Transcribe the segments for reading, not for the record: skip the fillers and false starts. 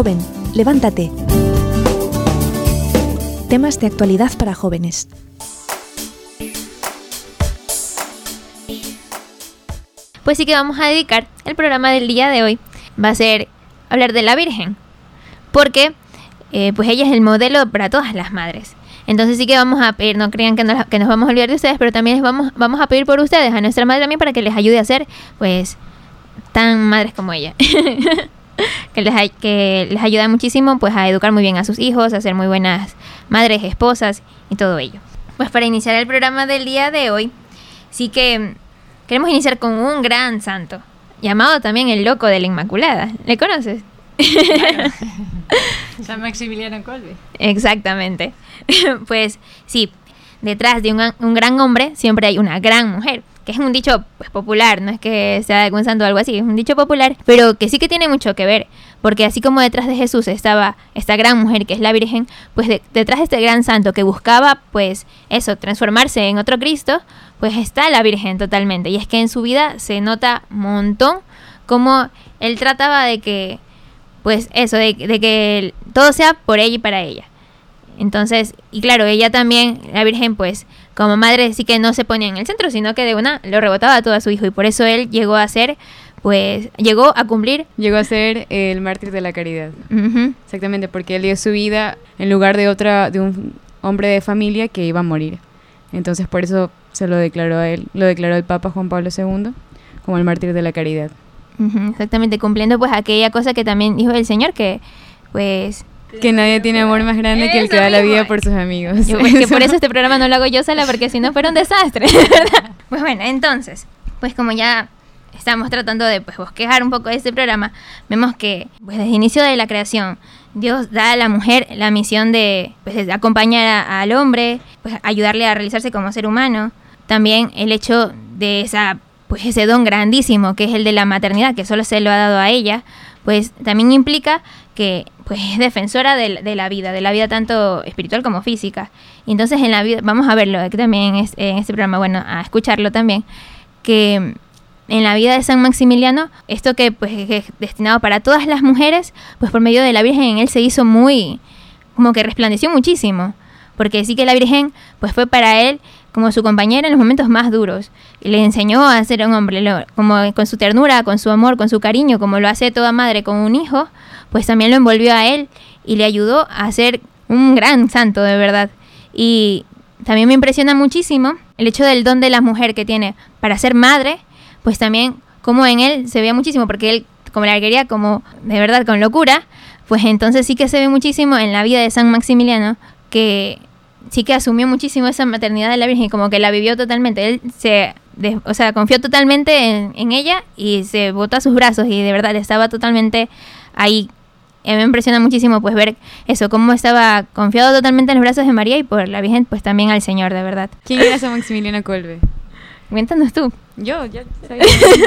Joven, levántate. Temas de actualidad para jóvenes. Pues sí que vamos a dedicar el programa del día de hoy. Va a ser hablar de la Virgen. Porque pues ella es el modelo para todas las madres. Entonces sí que vamos a pedir, no crean que nos vamos a olvidar de ustedes, pero también vamos a pedir por ustedes, a nuestra madre también, para que les ayude a ser pues tan madres como ella. que les ayuda muchísimo pues a educar muy bien a sus hijos, a ser muy buenas madres, esposas y todo ello. Pues para iniciar el programa del día de hoy, sí que queremos iniciar con un gran santo, llamado también el loco de la Inmaculada. ¿Le conoces? Claro. San Maximiliano Kolbe. Exactamente. Pues sí, detrás de un gran hombre siempre hay una gran mujer, que es un dicho pues popular, no es que sea de algún santo o algo así, es un dicho popular, pero que sí que tiene mucho que ver, porque así como detrás de Jesús estaba esta gran mujer que es la Virgen, pues detrás de este gran santo que buscaba pues eso, transformarse en otro Cristo, pues está la Virgen totalmente. Y es que en su vida se nota un montón cómo él trataba de que pues eso, de que todo sea por ella y para ella. Entonces, y claro, ella también, la Virgen, pues, como madre sí que no se ponía en el centro, sino que de una lo rebotaba todo a su hijo. Y por eso él llegó a ser, pues, llegó a ser el mártir de la caridad. Uh-huh. Exactamente, porque él dio su vida en lugar de un hombre de familia que iba a morir. Entonces, por eso se lo declaró a él, lo declaró el Papa Juan Pablo II como el mártir de la caridad. Uh-huh, exactamente, cumpliendo pues aquella cosa que también dijo el Señor, que pues... Que nadie tiene amor más grande que el que da la vida por sus amigos. Que por eso este programa no lo hago yo sola, porque si no fuera un desastre, ¿verdad? Pues bueno, entonces, pues como ya estamos tratando de pues bosquejar un poco de este programa, vemos que pues desde el inicio de la creación, Dios da a la mujer la misión de, pues, de acompañar al hombre, pues ayudarle a realizarse como ser humano. También el hecho de pues ese don grandísimo que es el de la maternidad, que solo se lo ha dado a ella, pues también implica que pues es defensora de la vida tanto espiritual como física. Y entonces en la vida, vamos a verlo que también es, en este programa, bueno, a escucharlo también, que en la vida de San Maximiliano, esto que pues es destinado para todas las mujeres, pues por medio de la Virgen en él se hizo muy, como que resplandeció muchísimo, porque sí que la Virgen pues fue para él como su compañera en los momentos más duros, y le enseñó a ser un hombre, como con su ternura, con su amor, con su cariño, como lo hace toda madre con un hijo, pues también lo envolvió a él y le ayudó a ser un gran santo de verdad. Y también me impresiona muchísimo el hecho del don de la mujer que tiene para ser madre, pues también como en él se veía muchísimo, porque él como la quería como de verdad con locura, pues entonces sí que se ve muchísimo en la vida de San Maximiliano, que sí que asumió muchísimo esa maternidad de la Virgen, como que la vivió totalmente. Él confió totalmente en ella y se botó a sus brazos y de verdad estaba totalmente ahí. Me impresiona muchísimo pues ver eso, cómo estaba confiado totalmente en los brazos de María y por la Virgen pues también al Señor, de verdad. ¿Quién era San Maximiliano Kolbe? Cuéntanos tú. Yo, ya sabía.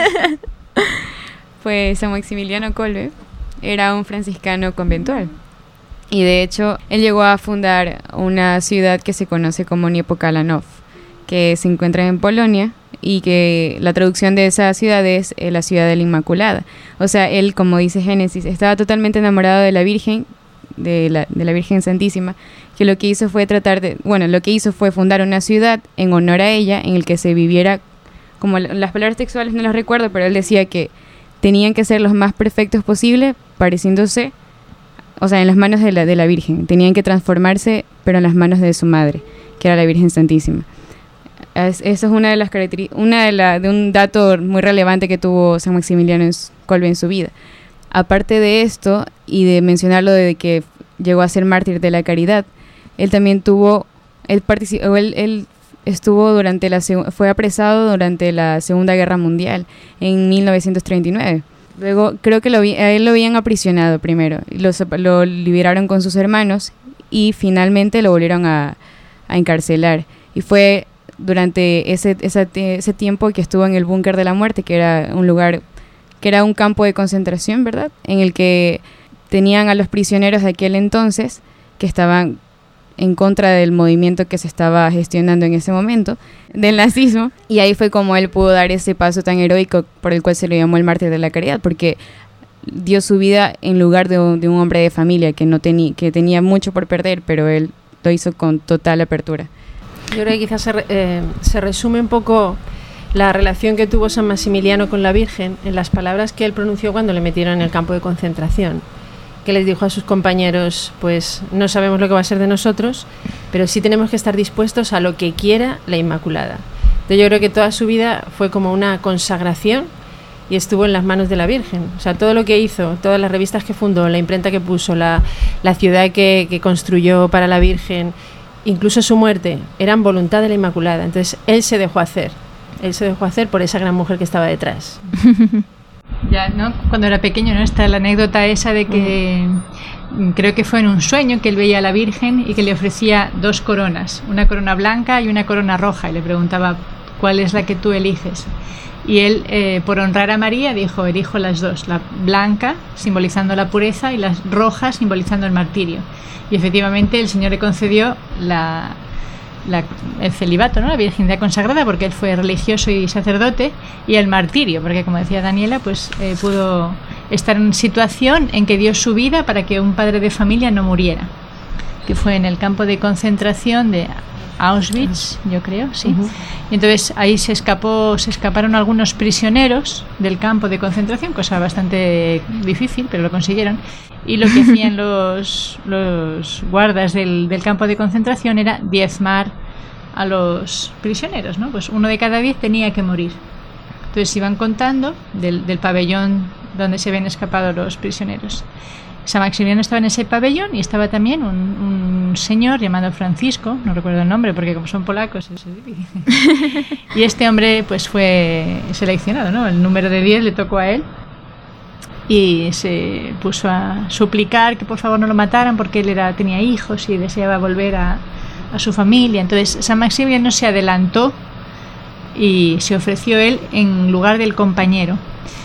Pues San Maximiliano Kolbe era un franciscano conventual. Y de hecho, él llegó a fundar una ciudad que se conoce como Niepokalanów, que se encuentra en Polonia, y que la traducción de esa ciudad es la ciudad de la Inmaculada. O sea, él, como dice Génesis, estaba totalmente enamorado de la Virgen, de la Virgen Santísima, que lo que hizo fue fundar una ciudad en honor a ella, en el que se viviera, como las palabras textuales no las recuerdo, pero él decía que tenían que ser los más perfectos posible, pareciéndose, o sea, en las manos de la Virgen. Tenían que transformarse, pero en las manos de su madre, que era la Virgen Santísima. Eso es una de las características, de un dato muy relevante que tuvo San Maximiliano Kolbe en su vida. Aparte de esto, y de mencionarlo de que llegó a ser mártir de la caridad, él también fue apresado durante la Segunda Guerra Mundial, en 1939. Luego, creo que a él lo habían aprisionado primero, lo liberaron con sus hermanos, y finalmente lo volvieron a encarcelar. Y fue durante ese tiempo que estuvo en el búnker de la muerte, que era un lugar, que era un campo de concentración, ¿verdad? En el que tenían a los prisioneros de aquel entonces, que estaban en contra del movimiento que se estaba gestionando en ese momento, del nazismo, y ahí fue como él pudo dar ese paso tan heroico por el cual se le llamó el mártir de la caridad, porque dio su vida en lugar de un hombre de familia que tenía mucho por perder, pero él lo hizo con total apertura. Yo creo que quizás se resume un poco la relación que tuvo San Maximiliano con la Virgen en las palabras que él pronunció cuando le metieron en el campo de concentración, que les dijo a sus compañeros, pues no sabemos lo que va a ser de nosotros, pero sí tenemos que estar dispuestos a lo que quiera la Inmaculada. Entonces yo creo que toda su vida fue como una consagración y estuvo en las manos de la Virgen. O sea, todo lo que hizo, todas las revistas que fundó, la imprenta que puso, la ciudad que construyó para la Virgen, incluso su muerte, eran voluntad de la Inmaculada. Entonces él se dejó hacer por esa gran mujer que estaba detrás. Ya, ¿no? Cuando era pequeño, ¿no? Está la anécdota esa de que creo que fue en un sueño que él veía a la Virgen y que le ofrecía 2 coronas, una corona blanca y una corona roja, y le preguntaba cuál es la que tú eliges. Y él, por honrar a María, dijo, elijo las 2, la blanca simbolizando la pureza y la roja simbolizando el martirio. Y efectivamente el Señor le concedió el celibato, ¿no? La virginidad consagrada, porque él fue religioso y sacerdote, y el martirio, porque como decía Daniela, pues pudo estar en situación en que dio su vida para que un padre de familia no muriera, que fue en el campo de concentración de Auschwitz, yo creo, sí. Uh-huh. Y entonces ahí se escaparon algunos prisioneros del campo de concentración, cosa bastante difícil, pero lo consiguieron. Y lo que hacían los guardas del campo de concentración era diezmar a los prisioneros, ¿no? Pues 1 de cada 10 tenía que morir. Entonces iban contando del pabellón donde se habían escapado los prisioneros. San Maximiliano estaba en ese pabellón y estaba también un señor llamado Francisco, no recuerdo el nombre porque como son polacos es difícil. Y este hombre pues fue seleccionado, ¿no? El número de 10 le tocó a él y se puso a suplicar que por favor no lo mataran porque él tenía hijos y deseaba volver a su familia. Entonces San Maximiliano se adelantó y se ofreció él en lugar del compañero.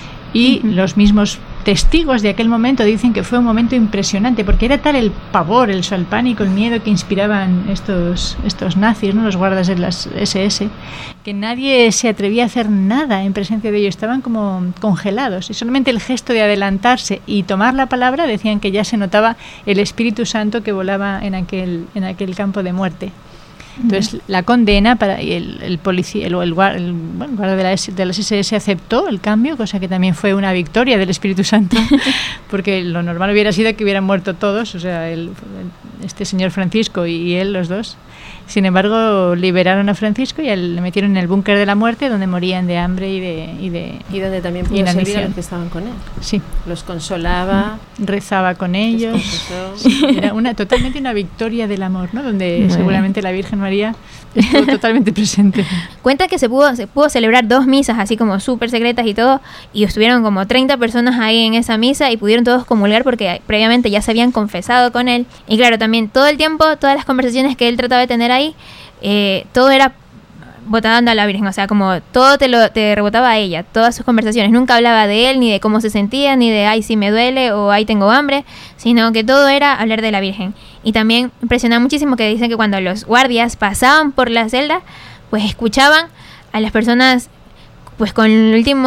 Y los mismos testigos de aquel momento dicen que fue un momento impresionante porque era tal el pavor, el pánico, el miedo que inspiraban estos nazis, ¿no? Los guardas de las SS, que nadie se atrevía a hacer nada en presencia de ellos, estaban como congelados y solamente el gesto de adelantarse y tomar la palabra decían que ya se notaba el Espíritu Santo que volaba en aquel campo de muerte. Entonces la condena y el policía, el guarda de las SS aceptó el cambio, cosa que también fue una victoria del Espíritu Santo, porque lo normal hubiera sido que hubieran muerto todos, o sea, este señor Francisco y él, los dos. Sin embargo, liberaron a Francisco y le metieron en el búnker de la muerte, donde morían de hambre y donde también pudo servir a los que estaban con él. Sí. Los consolaba, rezaba con ellos. Sí, era totalmente una victoria del amor, ¿no? Donde seguramente la Virgen María estuvo totalmente presente. Cuenta que se pudo celebrar 2 misas así como súper secretas y todo, y estuvieron como 30 personas ahí en esa misa y pudieron todos comulgar porque previamente ya se habían confesado con él. Y claro, también todo el tiempo, todas las conversaciones que él trataba de tener ahí, todo era votando a la Virgen, o sea, como todo te rebotaba a ella, todas sus conversaciones, nunca hablaba de él, ni de cómo se sentía, ni de ay, sí me duele, o ay, tengo hambre, sino que todo era hablar de la Virgen. Y también impresiona muchísimo que dicen que cuando los guardias pasaban por la celda, pues escuchaban a las personas, pues con el último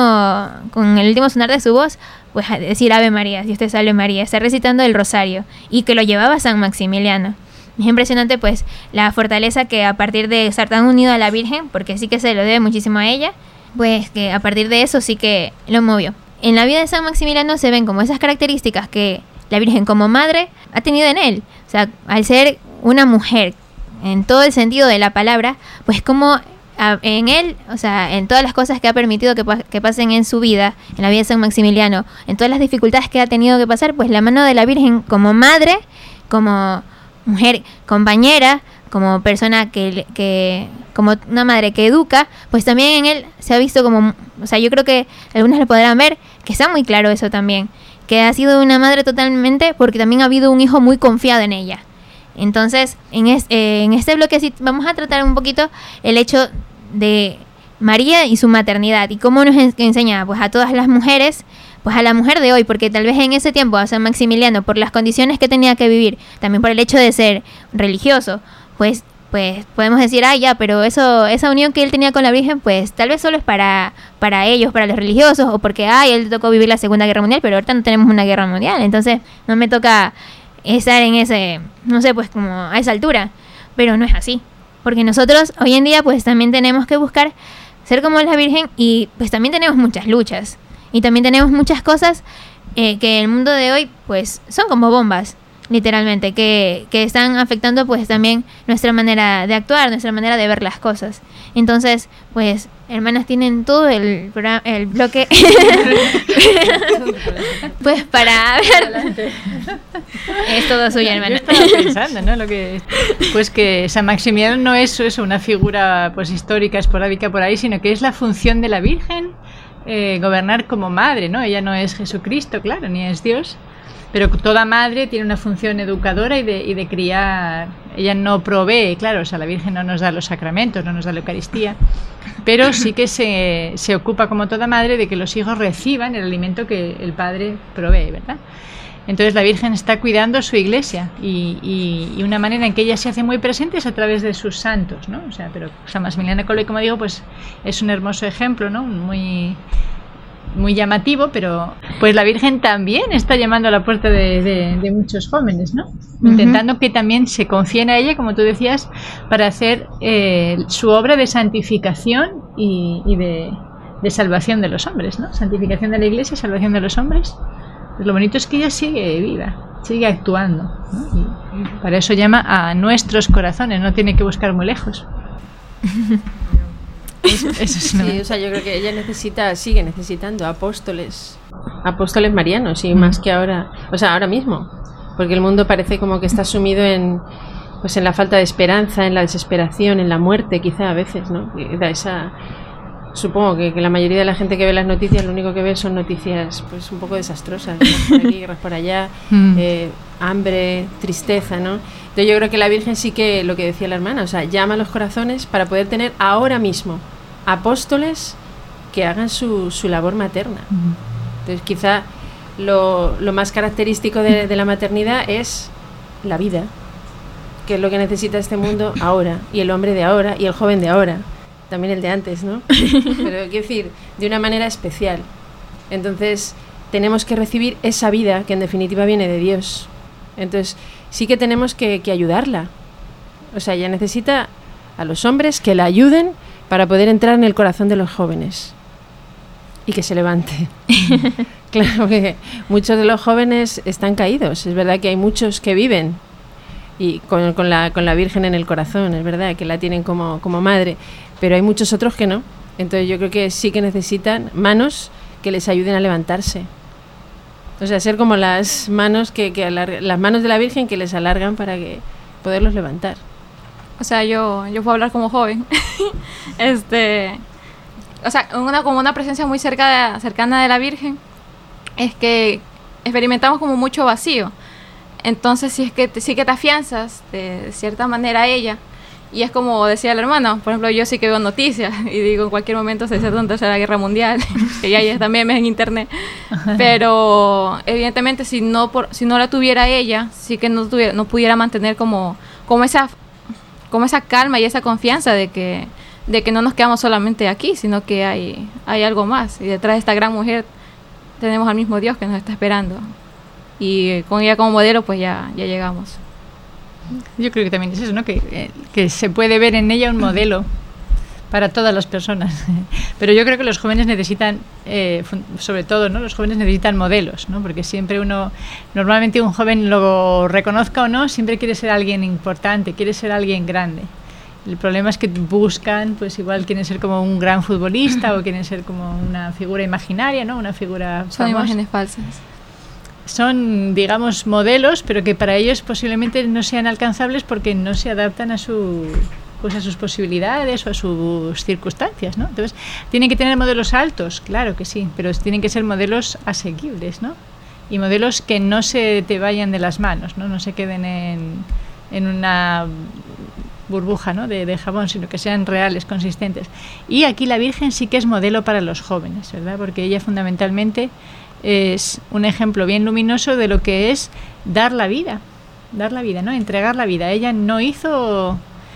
sonar de su voz, pues a decir Ave María, Dios te salve María, está recitando el rosario, y que lo llevaba San Maximiliano. Es impresionante pues la fortaleza que a partir de estar tan unido a la Virgen, porque sí que se lo debe muchísimo a ella, pues que a partir de eso sí que lo movió. En la vida de San Maximiliano se ven como esas características que la Virgen como madre ha tenido en él. O sea, al ser una mujer en todo el sentido de la palabra, pues como en él, o sea, en todas las cosas que ha permitido que pasen en su vida, en la vida de San Maximiliano, en todas las dificultades que ha tenido que pasar, pues la mano de la Virgen como madre, como mujer compañera, como persona que como una madre que educa, pues también en él se ha visto como, o sea, yo creo que algunas lo podrán ver, que está muy claro eso también, que ha sido una madre totalmente, porque también ha habido un hijo muy confiado en ella. Entonces, en este bloque sí vamos a tratar un poquito el hecho de María y su maternidad, y cómo nos enseña pues a todas las mujeres, pues a la mujer de hoy, porque tal vez en ese tiempo a San Maximiliano, por las condiciones que tenía que vivir, también por el hecho de ser religioso, pues pues podemos decir, ya, pero esa unión que él tenía con la Virgen, pues tal vez solo es para ellos, para los religiosos, o porque, él tocó vivir la Segunda Guerra Mundial, pero ahorita no tenemos una guerra mundial, entonces no me toca estar en ese, no sé, pues como a esa altura. Pero no es así, porque nosotros hoy en día pues también tenemos que buscar ser como la Virgen, y pues también tenemos muchas luchas, y también tenemos muchas cosas que el mundo de hoy pues son como bombas, literalmente, que están afectando pues también nuestra manera de actuar, nuestra manera de ver las cosas. Entonces, pues, hermanas, tienen todo el bloque pues para ver. Es todo suyo, hermana. Yo estaba pensando, ¿no? Pues que San Maximiliano no es eso, una figura pues histórica, esporádica por ahí, sino que es la función de la Virgen, gobernar como madre, ¿no? Ella no es Jesucristo, claro, ni es Dios. Pero toda madre tiene una función educadora y de criar. Ella no provee, claro, o sea, la Virgen no nos da los sacramentos, no nos da la Eucaristía, pero sí que se ocupa, como toda madre, de que los hijos reciban el alimento que el Padre provee, ¿verdad? Entonces la Virgen está cuidando su iglesia, y una manera en que ella se hace muy presente es a través de sus santos, ¿no? O sea, pero San Maximiliano Kolbe, como digo, pues es un hermoso ejemplo, ¿no? Muy llamativo, pero pues la Virgen también está llamando a la puerta de muchos jóvenes, ¿no? Intentando que también se confíen a ella, como tú decías, para hacer su obra de santificación y de salvación de los hombres, ¿no? Santificación de la Iglesia, salvación de los hombres. Pues lo bonito es que ella sigue viva, sigue actuando, ¿no? Y para eso llama a nuestros corazones, no tiene que buscar muy lejos. Eso sí, o sea, yo creo que ella sigue necesitando apóstoles marianos, y más que ahora, o sea, ahora mismo, porque el mundo parece como que está sumido en la falta de esperanza, en la desesperación, en la muerte, quizá a veces, ¿no? Supongo que la mayoría de la gente que ve las noticias, lo único que ve son noticias pues un poco desastrosas, guerras por aquí, guerras por allá, hambre, tristeza, ¿no? Entonces yo creo que la Virgen sí que, lo que decía la hermana, o sea, llama a los corazones para poder tener ahora mismo apóstoles que hagan su labor materna. Entonces quizá lo más característico de la maternidad es la vida, que es lo que necesita este mundo ahora, y el hombre de ahora, y el joven de ahora, también el de antes, ¿no? Pero quiero decir, de una manera especial. Entonces tenemos que recibir esa vida que en definitiva viene de Dios. Entonces sí que tenemos que ayudarla. O sea, ella necesita a los hombres que la ayuden para poder entrar en el corazón de los jóvenes y que se levante. Claro que muchos de los jóvenes están caídos. Es verdad que hay muchos que viven y con la Virgen en el corazón, es verdad que la tienen como madre, pero hay muchos otros que no. Entonces yo creo que sí que necesitan manos que les ayuden a levantarse. O sea, ser como las manos las manos de la Virgen que les alargan para que poderlos levantar. O sea, yo puedo hablar como joven. O sea, como una presencia muy cercana de la Virgen es que experimentamos como mucho vacío. Entonces sí que te afianzas de cierta manera a ella. Y es como decía el hermano, por ejemplo, yo sí que veo noticias y digo en cualquier momento se desata una tercera guerra mundial, que ya está memes en internet. Pero evidentemente si no la tuviera ella, sí que no pudiera mantener como esa calma y esa confianza de que no nos quedamos solamente aquí, sino que hay algo más. Y detrás de esta gran mujer tenemos al mismo Dios que nos está esperando. Y con ella como modelo pues ya llegamos. Yo creo que también es eso, ¿no? Que se puede ver en ella un modelo para todas las personas. Pero yo creo que los jóvenes necesitan, sobre todo, ¿no? Los jóvenes necesitan modelos, ¿no? Porque siempre normalmente un joven, lo reconozca o no, siempre quiere ser alguien importante, quiere ser alguien grande. El problema es que buscan, pues igual quieren ser como un gran futbolista o quieren ser como una figura imaginaria, ¿no? Una figura famosa. Son imágenes falsas. Son, digamos, modelos, pero que para ellos posiblemente no sean alcanzables porque no se adaptan a sus posibilidades o a sus circunstancias, ¿no? Entonces, tienen que tener modelos altos, claro que sí, pero tienen que ser modelos asequibles, ¿no? Y modelos que no se te vayan de las manos, ¿no? No se queden en una burbuja, ¿no? de jabón, sino que sean reales, consistentes. Y aquí la Virgen sí que es modelo para los jóvenes, ¿verdad? Porque ella fundamentalmente es un ejemplo bien luminoso de lo que es dar la vida, ¿no? Entregar la vida. Ella no hizo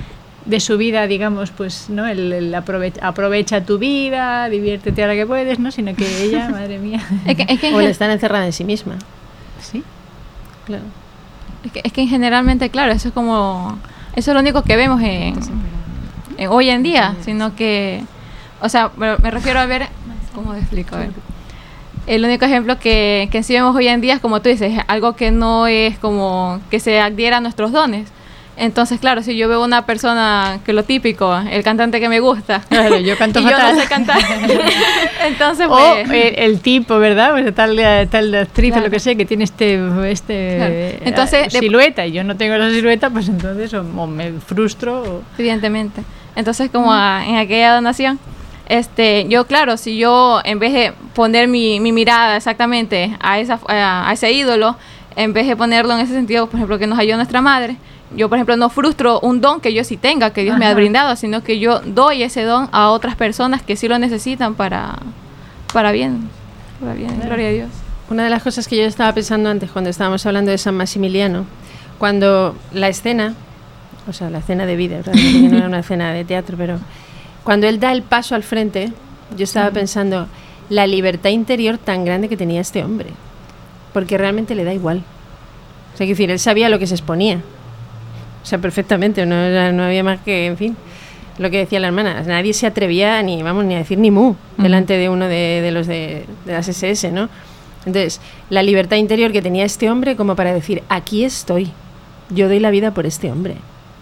de su vida, digamos, pues, ¿no? El aprovecha tu vida, diviértete ahora que puedes, ¿no? Sino que ella, madre mía. O el estar encerrada en sí misma. Sí, Claro. Es que generalmente, claro, eso es lo único que vemos en hoy en día, sino que, o sea, me refiero a ver, ¿cómo te explico? A ver. El único ejemplo que sí vemos hoy en día es, como tú dices, algo que no es como que se adhiera a nuestros dones. Entonces, claro, si yo veo una persona que lo típico, el cantante que me gusta, claro, yo canto y fatal. yo no sé cantar, entonces O pues... el tipo, ¿verdad? Pues tal actriz o lo que sea, que tiene Claro. Entonces, silueta, y yo no tengo esa silueta, pues entonces o me frustro. Evidentemente. Entonces, como en aquella donación, yo, claro, si yo en vez de poner mi mirada exactamente a ese ídolo, en vez de ponerlo en ese sentido, por ejemplo, que nos ayudó nuestra madre, yo, por ejemplo, no frustro un don que yo sí tenga, que Dios me ha brindado, sino que yo doy ese don a otras personas que sí lo necesitan para bien. Gloria a Dios. Una de las cosas que yo estaba pensando antes cuando estábamos hablando de San Maximiliano, cuando la escena, o sea, la escena de vida, ¿verdad? Que no era una escena de teatro, pero cuando él da el paso al frente, yo estaba pensando la libertad interior tan grande que tenía este hombre, porque realmente le da igual. O sea, es decir, él sabía lo que se exponía. O sea, perfectamente, no había más que, en fin, lo que decía la hermana. Nadie se atrevía ni a decir ni mu delante de uno de los de las SS, ¿no? Entonces, la libertad interior que tenía este hombre como para decir, aquí estoy, yo doy la vida por este hombre.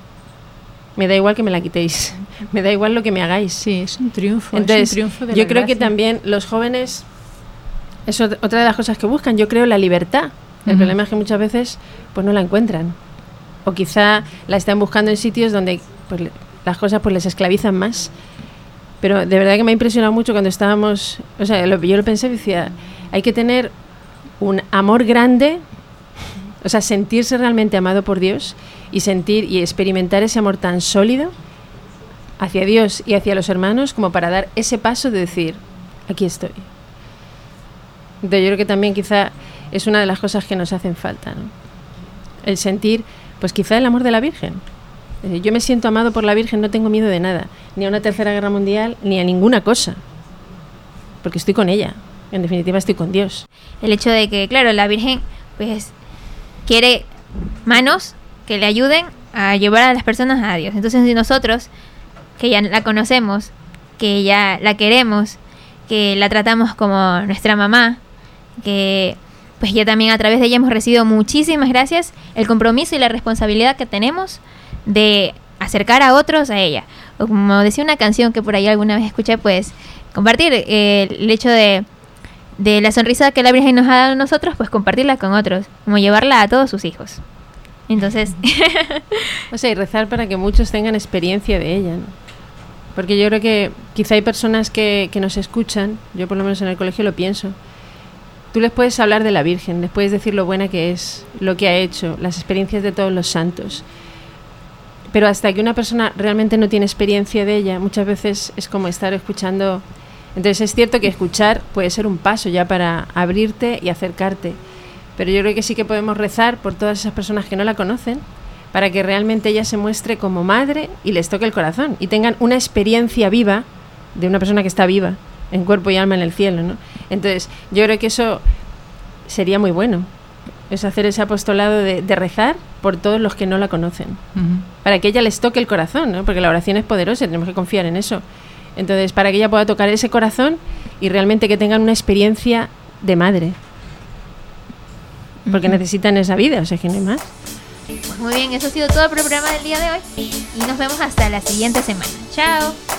Me da igual que me la quitéis, me da igual lo que me hagáis. Sí, es un triunfo. Entonces, es un triunfo de yo la creo que gracia. también los jóvenes, es otra de las cosas que buscan, yo creo, la libertad. El problema es que muchas veces pues no la encuentran. O quizá la están buscando en sitios donde pues, las cosas pues les esclavizan más. Pero de verdad que me ha impresionado mucho cuando estábamos... O sea, yo lo pensé y decía, hay que tener un amor grande, o sea, sentirse realmente amado por Dios y sentir y experimentar ese amor tan sólido hacia Dios y hacia los hermanos como para dar ese paso de decir, aquí estoy. Entonces yo creo que también quizá es una de las cosas que nos hacen falta, ¿no? El sentir... Pues quizá el amor de la Virgen. Yo me siento amado por la Virgen, no tengo miedo de nada, ni a una tercera guerra mundial, ni a ninguna cosa, porque estoy con ella, en definitiva estoy con Dios. El hecho de que, claro, la Virgen pues quiere manos que le ayuden a llevar a las personas a Dios. Entonces, si nosotros, que ya la conocemos, que ya la queremos, que la tratamos como nuestra mamá, que... pues ya también a través de ella hemos recibido muchísimas gracias, el compromiso y la responsabilidad que tenemos de acercar a otros a ella. O como decía una canción que por ahí alguna vez escuché, pues compartir el hecho de la sonrisa que la Virgen nos ha dado a nosotros, pues compartirla con otros, como llevarla a todos sus hijos. Entonces... o sea, y rezar para que muchos tengan experiencia de ella, ¿no? Porque yo creo que quizá hay personas que nos escuchan, yo por lo menos en el colegio lo pienso. Tú les puedes hablar de la Virgen, les puedes decir lo buena que es, lo que ha hecho, las experiencias de todos los santos. Pero hasta que una persona realmente no tiene experiencia de ella, muchas veces es como estar escuchando. Entonces es cierto que escuchar puede ser un paso ya para abrirte y acercarte. Pero yo creo que sí que podemos rezar por todas esas personas que no la conocen, para que realmente ella se muestre como madre y les toque el corazón y tengan una experiencia viva de una persona que está viva, en cuerpo y alma en el cielo, ¿no? Entonces, yo creo que eso sería muy bueno, es hacer ese apostolado de rezar por todos los que no la conocen, para que ella les toque el corazón, ¿no? Porque la oración es poderosa, tenemos que confiar en eso. Entonces, para que ella pueda tocar ese corazón y realmente que tengan una experiencia de madre, porque necesitan esa vida, o sea, que no hay más. Pues muy bien, eso ha sido todo por el programa del día de hoy y nos vemos hasta la siguiente semana. Chao.